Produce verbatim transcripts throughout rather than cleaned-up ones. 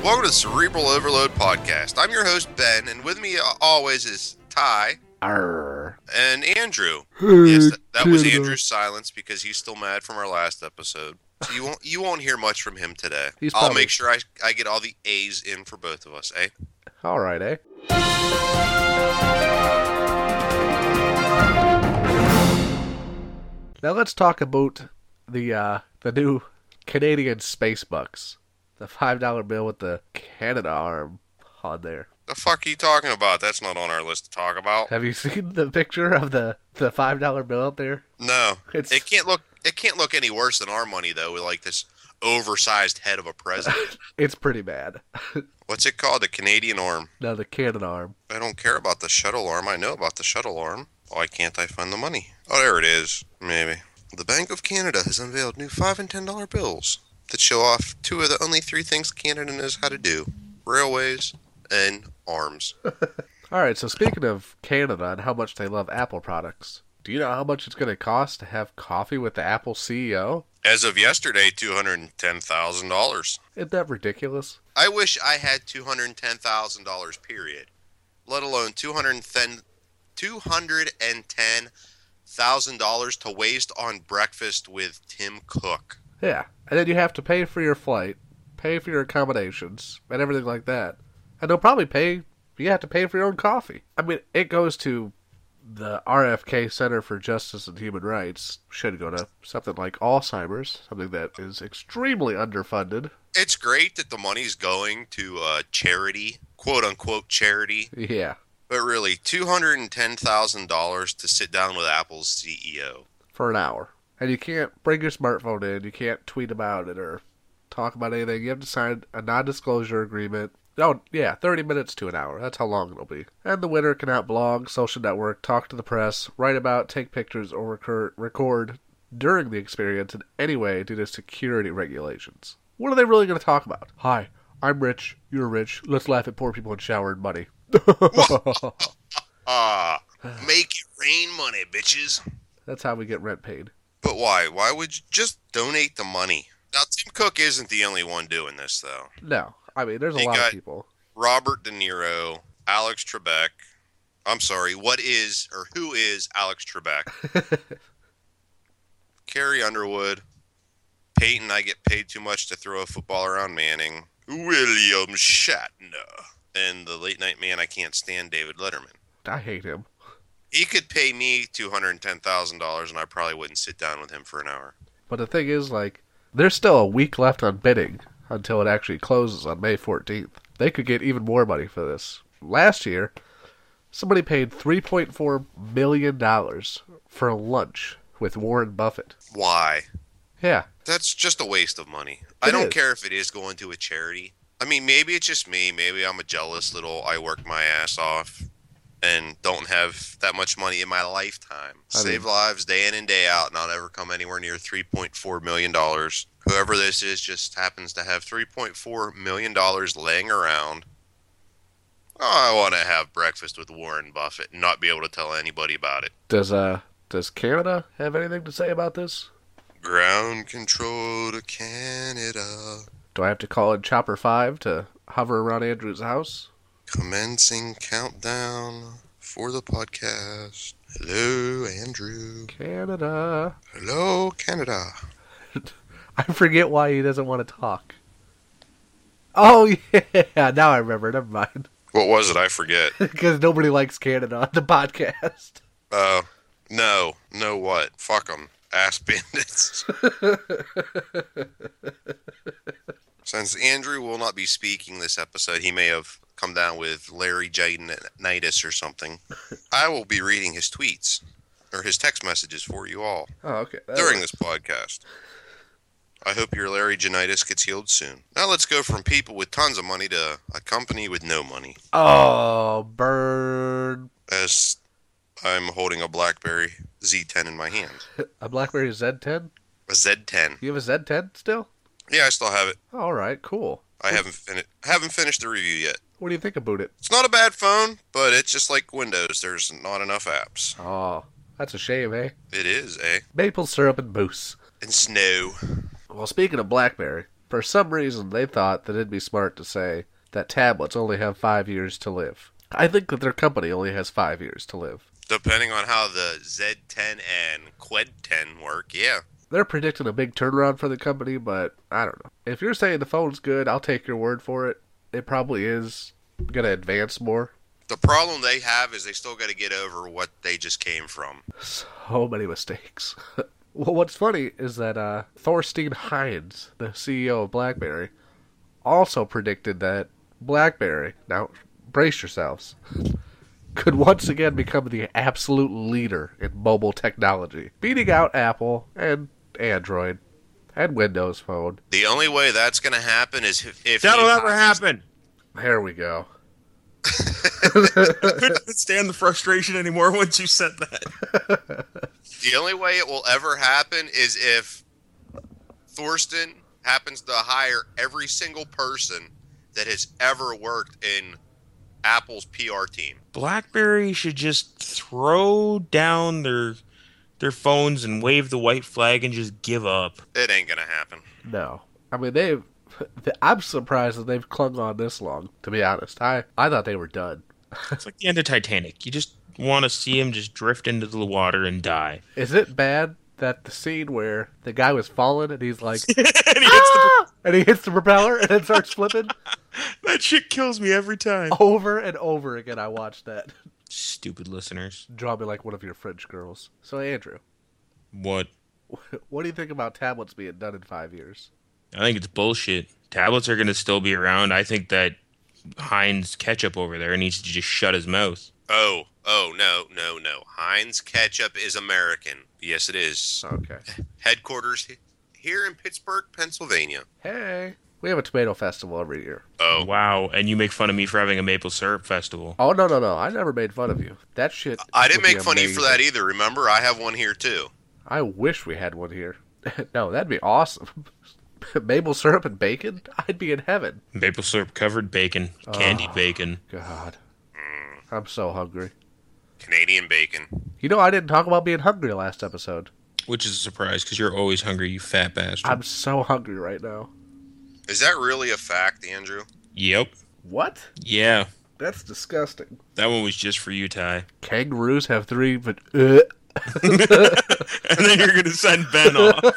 Welcome to the Cerebral Overload Podcast. I'm your host, Ben, and with me uh, always is Ty. Arr. And Andrew. Hey, yes, that, that was kiddo. Andrew's silence because he's still mad from our last episode. So you won't you won't hear much from him today. He's I'll probably- make sure I, I get all the A's in for both of us, eh? All right, eh? Now let's talk about the uh, the new Canadian space bucks. The five dollar bill with the Canada arm on there. The fuck are you talking about? That's not on our list to talk about. Have you seen the picture of the, the five dollar bill up there? No. It's- It can't look it can't look any worse than our money though, with like this oversized head of a president. It's pretty bad. What's it called? The Canadian arm. No, the Canada arm. I don't care about the shuttle arm. I know about the shuttle arm. Why can't I find the money? Oh, there it is. Maybe. The Bank of Canada has unveiled new five and ten dollar bills that show off two of the only three things Canada knows how to do. Railways and arms. All right, so speaking of Canada and how much they love Apple products, do you know how much it's going to cost to have coffee with the Apple C E O? As of yesterday, two hundred ten thousand dollars. Isn't that ridiculous? I wish I had two hundred ten thousand dollars, period. Let alone two hundred ten thousand dollars to waste on breakfast with Tim Cook. Yeah, and then you have to pay for your flight, pay for your accommodations, and everything like that. And they'll probably pay, you have to pay for your own coffee. I mean, it goes to the R F K Center for Justice and Human Rights. Should go to something like Alzheimer's, something that is extremely underfunded. It's great that the money's going to uh, charity, quote-unquote charity, Yeah, but really, two hundred ten thousand dollars to sit down with Apple's C E O. for an hour. And you can't bring your smartphone in, you can't tweet about it or talk about anything. You have to sign a non-disclosure agreement. Oh, yeah, thirty minutes to an hour. That's how long it'll be. And the winner can outblog, social network, talk to the press, write about, take pictures, or record, record during the experience in any way due to security regulations. What are they really going to talk about? Hi, I'm rich, you're rich, let's laugh at poor people and shower in money. Ah, make it rain money, bitches. That's how we get rent paid. But why? Why would you just donate the money? Now, Tim Cook isn't the only one doing this, though. No, I mean, there's a You lot got- of people. Robert De Niro, Alex Trebek. I'm sorry, what is, or who is Alex Trebek? Carrie Underwood. Peyton, I get paid too much to throw a football around Manning. William Shatner. And the late night man I can't stand, David Letterman. I hate him. He could pay me two hundred ten thousand dollars and I probably wouldn't sit down with him for an hour. But the thing is, like, there's still a week left on bidding until it actually closes on May fourteenth. They could get even more money for this. Last year, somebody paid three point four million dollars for lunch with Warren Buffett. Why? Yeah, That's just a waste of money. I It don't is. care if it is going to a charity. I mean, maybe it's just me. Maybe I'm a jealous little, I work my ass off and don't have that much money in my lifetime. I Save mean- lives day in and day out, and I'll never come anywhere near three point four million dollars. Whoever this is just happens to have three point four million dollars laying around. Oh, I want to have breakfast with Warren Buffett and not be able to tell anybody about it. does uh does Canada have anything to say about this? Ground control to Canada. Do I have to call in Chopper Five to hover around Andrew's house? Commencing countdown for the podcast. Hello, Andrew. Canada. Hello, Canada. I forget why he doesn't want to talk. Oh yeah, now I remember. Never mind. What was it? I forget. Because nobody likes Canada on the podcast. Uh, no. No what? Fuck them. Ass bandits. Since Andrew will not be speaking this episode, he may have come down with Larry Jadenitis or something. I will be reading his tweets, or his text messages for you all Oh, okay. That during works. this podcast. I hope your Larry Jadenitis gets healed soon. Now let's go from people with tons of money to a company with no money. Oh, burn. As I'm holding a BlackBerry Z ten in my hand. A BlackBerry Z ten? A Z ten. You have a Z ten still? Yeah, I still have it. All right, cool. I haven't fin- haven't finished the review yet. What do you think about it? It's not a bad phone, but it's just like Windows. There's not enough apps. Oh, that's a shame, eh? It is, eh? Maple syrup and mousse. And snow. Well, speaking of BlackBerry, For some reason, they thought that it'd be smart to say that tablets only have five years to live. I think that their company only has five years to live. Depending on how the Z ten and Qued ten work, yeah. They're predicting a big turnaround for the company, but I don't know. If you're saying the phone's good, I'll take your word for it. It probably is going to advance more. The problem they have is they still got to get over what they just came from. So many mistakes. Well, what's funny is that uh, Thorstein Hines, the C E O of BlackBerry, also predicted that BlackBerry, now brace yourselves, could once again become the absolute leader in mobile technology, beating out Apple and Android and Windows Phone. The only way that's going to happen is if... if That'll never happen! There we go. I couldn't stand the frustration anymore once you said that. The only way it will ever happen is if Thorsten happens to hire every single person that has ever worked in Apple's P R team. BlackBerry should just throw down their their phones and wave the white flag and just give up. It ain't gonna happen. No. I mean, they've... I'm surprised that they've clung on this long, to be honest. I, I thought they were done. It's like the end of Titanic. You just want to see him just drift into the water and die. Is it bad that the scene where the guy was falling and he's like, and, he hits ah! and he hits the propeller and it starts flipping? the... That shit kills me every time. Over and over again I watched that. Stupid listeners. Draw me like one of your French girls. So, Andrew. What? What do you think about tablets being done in five years? I think it's bullshit. Tablets are going to still be around. I think that Heinz Ketchup over there needs to just shut his mouth. Oh, oh, no, no, no. Heinz Ketchup is American. Yes, it is. Okay. Headquarters here in Pittsburgh, Pennsylvania. Hey. We have a tomato festival every year. Oh. Wow, and you make fun of me for having a maple syrup festival. Oh, no, no, no. I never made fun of you. That shit... I didn't would be make fun of you for amazing. that either, remember? I have one here, too. I wish we had one here. No, that'd be awesome. Maple syrup and bacon? I'd be in heaven. Maple syrup covered bacon, candied Oh. bacon. God. I'm so hungry. Canadian bacon. You know, I didn't talk about being hungry last episode. Which is a surprise, because you're always hungry, you fat bastard. I'm so hungry right now. Is that really a fact, Andrew? Yep. What? Yeah. That's disgusting. That one was just for you, Ty. Kangaroos have three, but... Uh. And then you're going to send Ben off.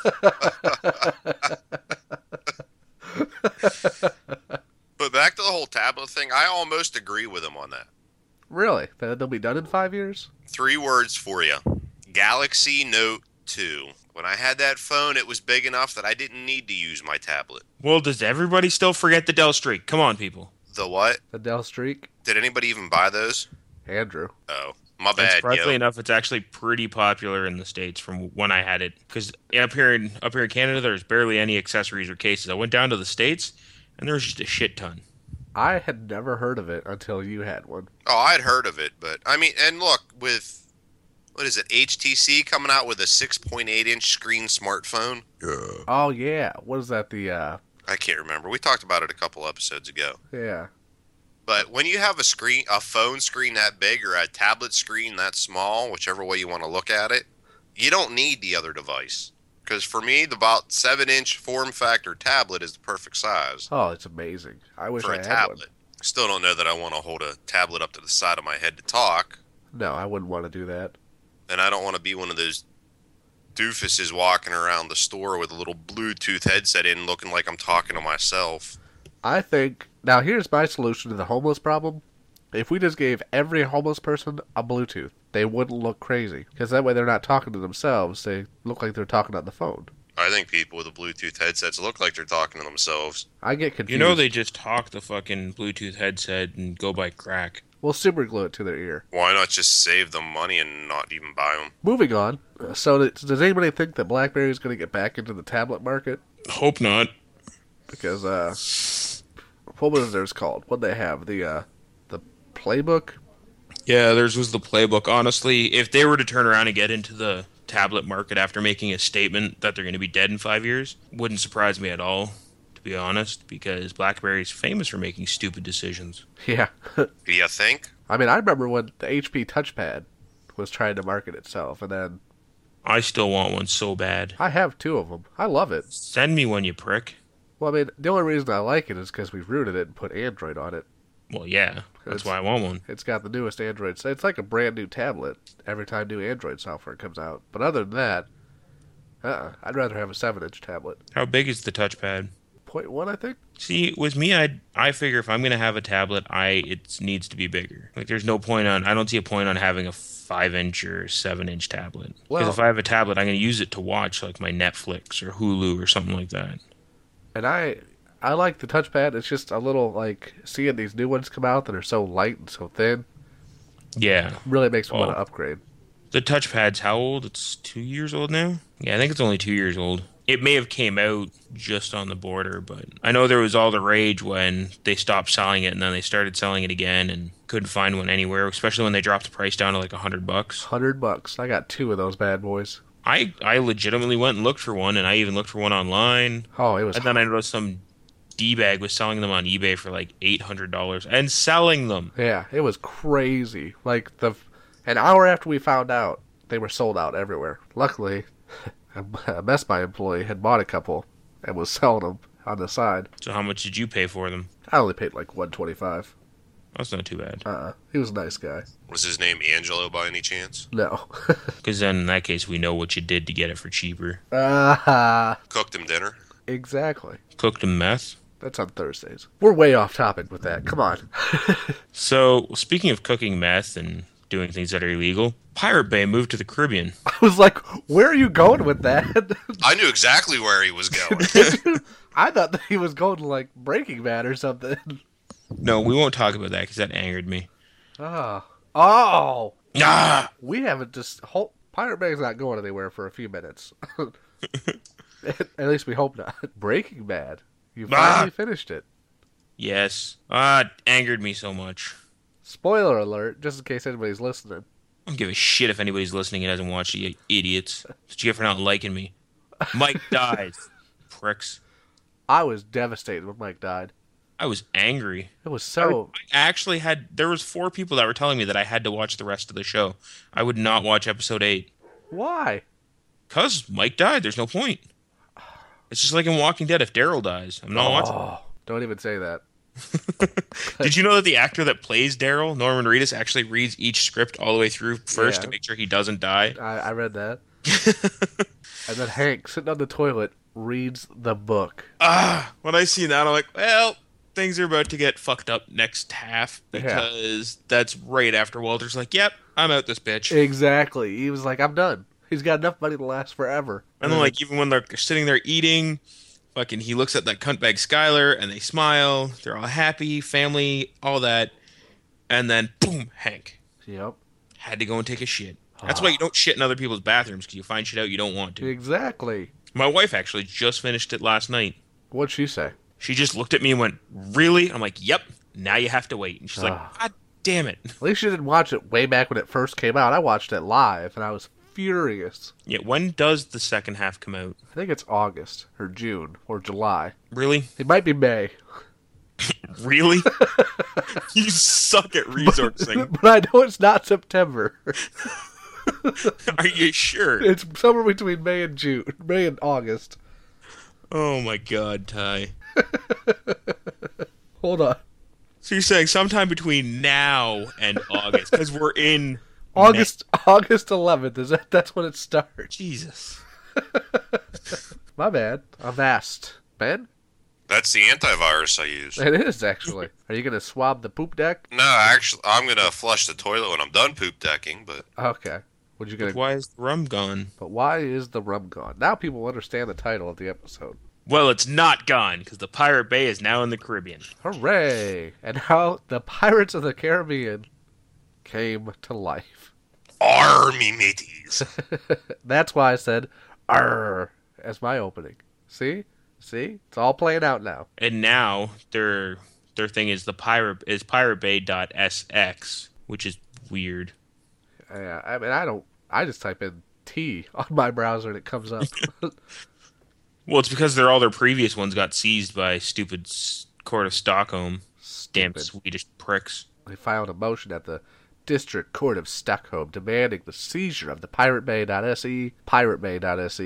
But back to the whole tablet thing, I almost agree with him on that. Really? That they'll be done in five years? Three words for you. Galaxy Note two. When I had that phone, it was big enough that I didn't need to use my tablet. Well, does everybody still forget the Dell Streak? Come on, people. The what? The Dell Streak? Did anybody even buy those? Andrew. Oh, my And bad, surprisingly yo. enough, it's actually pretty popular in the States from when I had it. Because up here in up here in Canada, there's barely any accessories or cases. I went down to the States, and there was just a shit ton. I had never heard of it until you had one. Oh, I'd heard of it, but I mean, and look, with, what is it, H T C coming out with a six point eight inch screen smartphone? Yeah. Oh, yeah. What is that? The, uh... I can't remember. We talked about it a couple episodes ago. Yeah. But when you have a screen, a phone screen that big or a tablet screen that small, whichever way you want to look at it, you don't need the other device. Because for me, the about seven inch form factor tablet is the perfect size Oh, it's amazing. I wish for I a had tablet. one. Still don't know that I want to hold a tablet up to the side of my head to talk. No, I wouldn't want to do that. And I don't want to be one of those doofuses walking around the store with a little Bluetooth headset in looking like I'm talking to myself. I think... Now, here's my solution to the homeless problem. If we just gave every homeless person a Bluetooth, they wouldn't look crazy. Because that way they're not talking to themselves. They look like they're talking on the phone. I think people with the Bluetooth headsets look like they're talking to themselves. I get confused. You know they just talk the fucking Bluetooth headset and go by crack. We'll super glue it to their ear. Why not just save them money and not even buy them? Moving on. Uh, So, does anybody think that BlackBerry is going to get back into the tablet market? Hope not. Because, uh... what was theirs called? What'd they have? The, uh... The Playbook? Yeah, theirs was the playbook. Honestly, if they were to turn around and get into the tablet market after making a statement that they're going to be dead in five years, wouldn't surprise me at all, to be honest, because BlackBerry's famous for making stupid decisions. Yeah. Do you think? I mean, I remember when the H P Touchpad was trying to market itself, and then... I still want one so bad. I have two of them. I love it. Send me one, you prick. Well, I mean, the only reason I like it is because we rooted it and put Android on it. Well, yeah, that's It's- why I want one. It's got the newest Android. So it's like a brand new tablet every time new Android software comes out. But other than that, uh-uh, I'd rather have a seven-inch tablet. How big is the touchpad? Point one, I think. See, with me, I I figure if I'm gonna have a tablet, I it needs to be bigger. Like, there's no point on. I don't see a point on having a five inch or seven inch tablet. Because Well- if I have a tablet, I'm gonna use it to watch like my Netflix or Hulu or something like that. And I, I like the touchpad. It's just a little like seeing these new ones come out that are so light and so thin Yeah, really makes me Oh. want to upgrade. the touchpad's how old? It's two years old now. Yeah, I think it's only two years old. It may have came out just on the border, but I know there was all the rage when they stopped selling it and then they started selling it again and couldn't find one anywhere, especially when they dropped the price down to like a hundred bucks. Hundred bucks. I got two of those bad boys. I, I legitimately went and looked for one, and I even looked for one online. Oh, it was. And then I noticed some D-bag was selling them on eBay for like eight hundred dollars and selling them. Yeah, it was crazy. Like the, an hour after we found out, they were sold out everywhere. Luckily, a Best Buy employee had bought a couple and was selling them on the side. So how much did you pay for them? I only paid like one twenty-five. That's not too bad. Uh, uh he was a nice guy. Was his name Angelo by any chance? No. Because then in that case, we know what you did to get it for cheaper. Ah, Cooked him dinner. exactly. Cooked them meth. That's on Thursdays. We're way off topic with that. Come on. So speaking of cooking meth and doing things that are illegal, Pirate Bay moved to the Caribbean. I was like, where are you going with that? I knew exactly where he was going. I thought that he was going to like Breaking Bad or something. No, we won't talk about that because that angered me. Oh. Oh. Ah! We haven't just whole Pirate Bay's not going anywhere for a few minutes. At least we hope not. Breaking Bad. You finally Ah! finished it. Yes. Ah, it angered me so much. Spoiler alert, just in case anybody's listening. I don't give a shit if anybody's listening and hasn't watched it, you idiots. That's what you get for not liking me. Mike dies. Pricks. I was devastated when Mike died. I was angry. It was so. I actually had... There was four people that were telling me that I had to watch the rest of the show. I would not watch episode eight. Why? Because Mike died. There's no point. It's just like in Walking Dead. If Daryl dies, I'm not watching. Oh, don't even say that. Did you know that the actor that plays Daryl, Norman Reedus, actually reads each script all the way through first Yeah. to make sure he doesn't die? I, I read that. And then Hank, sitting on the toilet, reads the book. Ah, when I see that, I'm like, well, things are about to get fucked up next half because that's right after Walter's like, yep, I'm out this bitch. Exactly. He was like, I'm done. He's got enough money to last forever. And then, like, even when they're sitting there eating, fucking, he looks at that cuntbag Skylar and they smile. They're all happy, family, all that. And then, boom, Hank. Yep. Had to go and take a shit. That's why you don't shit in other people's bathrooms, because you find shit out you don't want to. Exactly. My wife actually just finished it last night. What'd she say? She just looked at me and went, really? I'm like, yep, now you have to wait. And she's like, Ah. God damn it. At least you didn't watch it way back when it first came out. I watched it live, and I was furious. Yeah, when does the second half come out? I think it's August, or June, or July. Really? It might be May. Really? You suck at resourcing. But I know it's not September. Are you sure? It's somewhere between May and June. May and August. Oh my god, Ty. Hold on. So you're saying sometime between now and August, because we're in August August eleventh. Is that that's when it starts? Jesus. My bad. Avast. Ben? That's the antivirus I use. It is, actually. Are you going to swab the poop deck? No, actually, I'm gonna flush the toilet when I'm done poop decking. But Okay. What you But gonna? why is the rum gone? But why is the rum gone? Now people understand the title of the episode. Well, it's not gone, because the Pirate Bay is now in the Caribbean. Hooray! And how the Pirates of the Caribbean came to life. army mateys. That's why I said "arr" as my opening. See, see, it's all playing out now. And now their their thing is the pirate is pirate bay dot s x, which is weird. Yeah, I mean, I don't. I just type in T on my browser and it comes up. Well, it's because they're all their previous ones got seized by stupid s- court of Stockholm. Damn Stupid. Swedish pricks. They filed a motion at the District Court of Stockholm demanding the seizure of the pirate bay dot s e, pirate bay dot s e,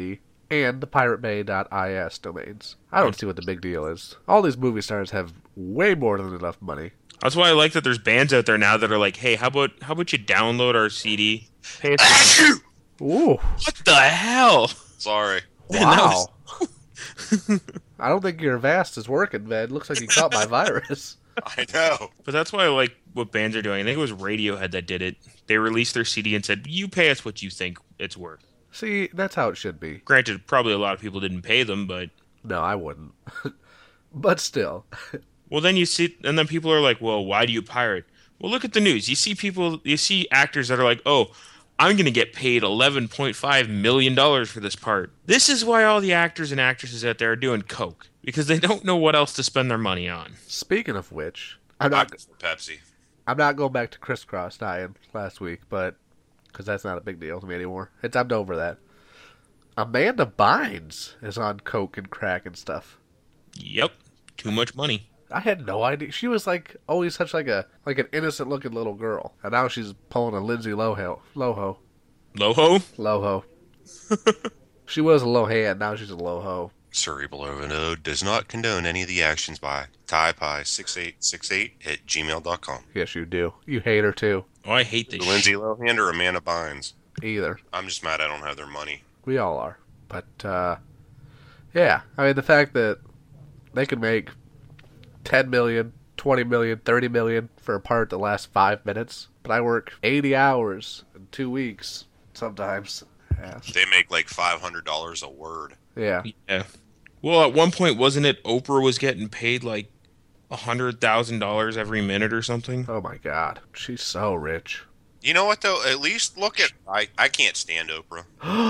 and the pirate bay dot is domains. I don't see what the big deal is. All these movie stars have way more than enough money. That's why I like that there's bands out there now that are like, hey, how about how about you download our C D? Pay us. Ooh. What the hell? Sorry. Wow. I don't think your Avast is working, man. Looks like you caught my virus. I know. But that's why I like what bands are doing. I think it was Radiohead that did it. They released their C D and said, you pay us what you think it's worth. See, that's how it should be. Granted, probably a lot of people didn't pay them, but... No, I wouldn't. But still. Well, then you see... And then people are like, well, why do you pirate? Well, look at the news. You see people... You see actors that are like, oh, I'm going to get paid eleven point five million dollars for this part. This is why all the actors and actresses out there are doing coke. Because they don't know what else to spend their money on. Speaking of which... I'm Not not, for Pepsi. I'm not going back to Crisscross dying last week, but... Because that's not a big deal to me anymore. It's I'm over that. Amanda Bynes is on coke and crack and stuff. Yep. Too much money. I had no idea. She was like always such like a like an innocent looking little girl, and now she's pulling a Lindsay Lohan. Loho. Loho? Loho. She was a Lohan. Now she's a Loho. Cerebral Overload does not condone any of the actions by TiePie six eight six eight at gmail dot com. Yes, you do. You hate her too. Oh, I hate this Lindsay shit. Lohan or Amanda Bynes. Either. I'm just mad I don't have their money. We all are. But uh, yeah, I mean the fact that they could make ten million, twenty million, thirty million for a part that lasts five minutes, but I work eighty hours in two weeks sometimes. Yeah. They make like five hundred dollars a word. Yeah. Yeah. Well, at one point, wasn't it Oprah was getting paid like one hundred thousand dollars every minute or something? Oh my God. She's so rich. You know what, though? At least look at... I, I can't stand Oprah.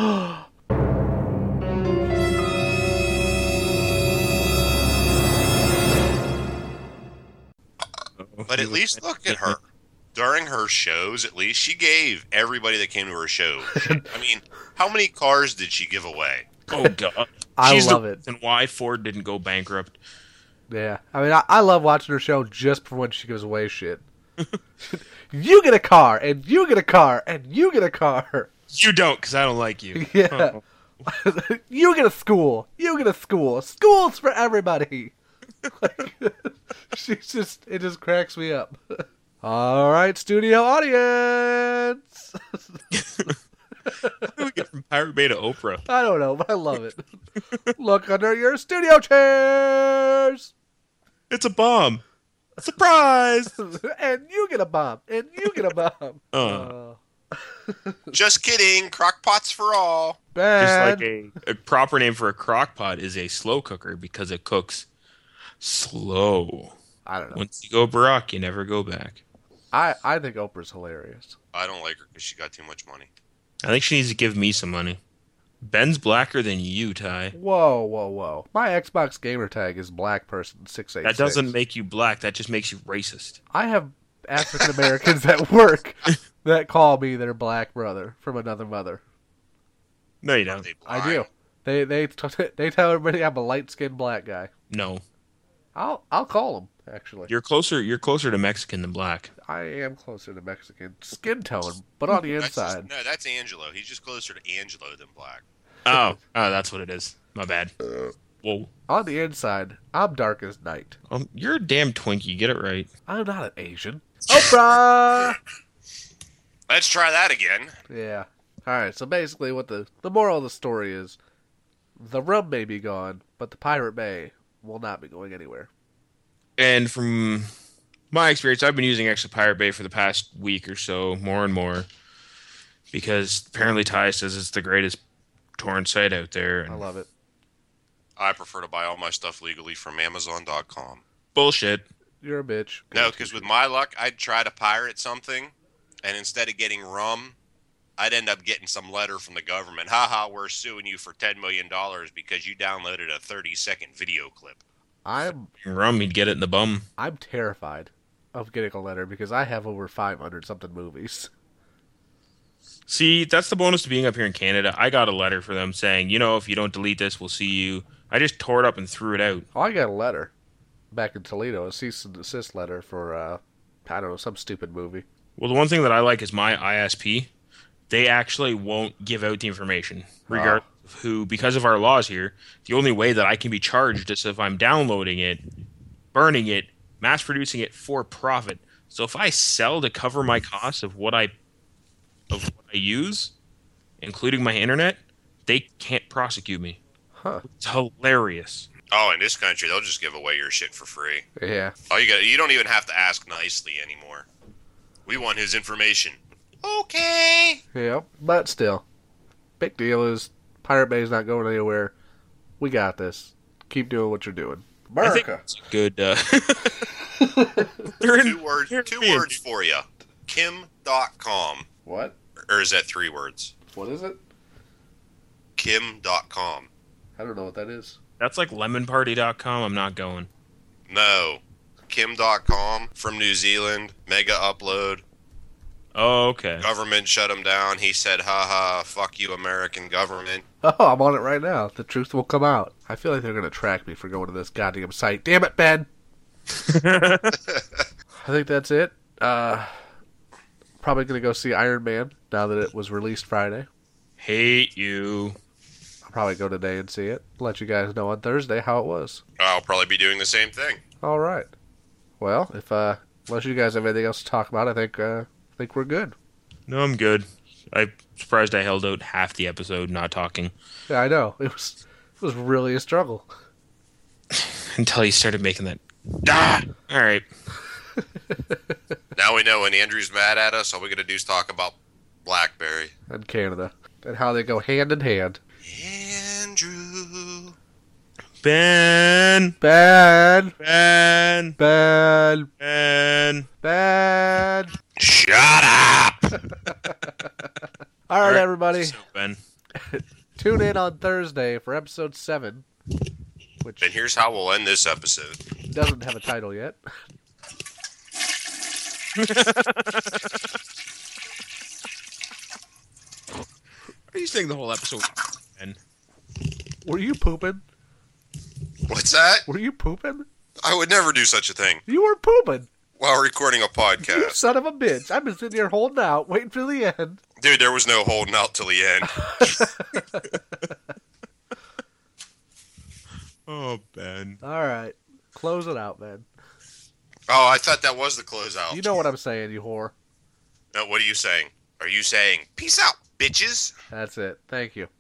But at least look at her. During her shows, at least, she gave everybody that came to her show. I mean, how many cars did she give away? Oh, God. I She's love the it. reason why Ford didn't go bankrupt. Yeah. I mean, I, I love watching her show just for when she gives away shit. You get a car, and you get a car, and you get a car. You don't, because I don't like you. Yeah. You get a school. You get a school. School's for everybody. Like, she's just, it just cracks me up. All right, studio audience. How do we get from Pirate Bay to Oprah? I don't know, but I love it. Look under your studio chairs. It's a bomb. Surprise! And you get a bomb. And you get a bomb. Uh, Uh, Just kidding. Crock pots for all. just bad. like a, a proper name for a crock pot is a slow cooker because it cooks slow. I don't know. Once you go Barack, you never go back. I, I think Oprah's hilarious. I don't like her because she got too much money. I think she needs to give me some money. Ben's blacker than you, Ty. Whoa, whoa, whoa. My Xbox gamer tag is black person six eight six. That doesn't make you black. That just makes you racist. I have African Americans at work that call me their black brother from another mother. No, you Are don't. they I blind? do. They they they tell everybody I'm a light skinned black guy. No, I'll I'll call them actually. you're closer. You're closer to Mexican than black. I am closer to Mexican skin tone, but on the That's inside, just, no, that's Angelo. He's just closer to Angelo than black. Oh, oh, that's what it is. My bad. Whoa. on the inside, I'm dark as night. Um, you're a damn Twinkie. Get it right. I'm not an Asian. Oprah. Let's try that again. Yeah. All right. So basically, what the the moral of the story is, the rum may be gone, but the Pirate Bay will not be going anywhere. And from my experience, I've been using actually Pirate Bay for the past week or so, more and more, because apparently Ty says it's the greatest torrent site out there. I And love it. I prefer to buy all my stuff legally from Amazon dot com. bullshit. You're a bitch. No, because with my luck, I'd try to pirate something, and instead of getting rum, I'd end up getting some letter from the government. Haha, we're suing you for ten million dollars because you downloaded a thirty second video clip. I'm Rum, he'd get it in the bum. I'm terrified of getting a letter because I have over five hundred something movies. See, that's the bonus to being up here in Canada. I got a letter for them saying, you know, if you don't delete this, we'll see you. I just tore it up and threw it out. Oh, I got a letter back in Toledo, a cease and desist letter for, uh, I don't know, some stupid movie. Well, the one thing that I like is my I S P. They actually won't give out the information, regardless of who, because of our laws here, the only way that I can be charged is if I'm downloading it, burning it, mass producing it for profit. So if I sell to cover my costs of what I of what I use, including my internet, they can't prosecute me. Huh. It's hilarious. Oh, in this country, they'll just give away your shit for free. Yeah. All you got, you don't even have to ask nicely anymore. We want his information. Okay. Yep. But still, big deal is Pirate Bay's not going anywhere. We got this. Keep doing what you're doing. I think America. it's a good. Uh... They're in- Two words. they're Two in- words for you. Kim dot com. What? Or is that three words? What is it? Kim dot com. I don't know what that is. That's like lemon party dot com. I'm not going. No. Kim dot com from New Zealand. Mega upload. Oh, okay. Government shut him down. He said, haha, fuck you, American government. Oh, I'm on it right now. The truth will come out. I feel like they're going to track me for going to this goddamn site. Damn it, Ben! I think that's it. Uh, probably going to go see Iron Man now that it was released Friday. Hate you. I'll probably go today and see it. Let you guys know on Thursday how it was. I'll probably be doing the same thing. All right. Well, if uh, unless you guys have anything else to talk about, I think uh, I think we're good. No, I'm good. I'm surprised I held out half the episode not talking Yeah, I know it was it was really a struggle. until he started making that. Ah! All right. Now we know when Andrew's mad at us, all we gotta do is talk about BlackBerry. And Canada and how they go hand in hand. Andrew. Ben. Ben, Ben. Ben, Ben. Ben. Shut up! All right, everybody. So, Ben. Tune in on Thursday for episode seven, which And here's how we'll end this episode. doesn't have a title yet. Are you saying the whole episode? Ben. Were you pooping? What's that? Were you pooping? I would never do such a thing You were pooping. while recording a You podcast. son of a bitch. I've been sitting here holding out, waiting for the end. Dude, there was no holding out till the end. Oh, Ben. All right. Close it out, man. Oh, I thought that was the closeout. You know what I'm saying, you whore. No, what are you saying? Are you saying, peace out, bitches? That's it. Thank you.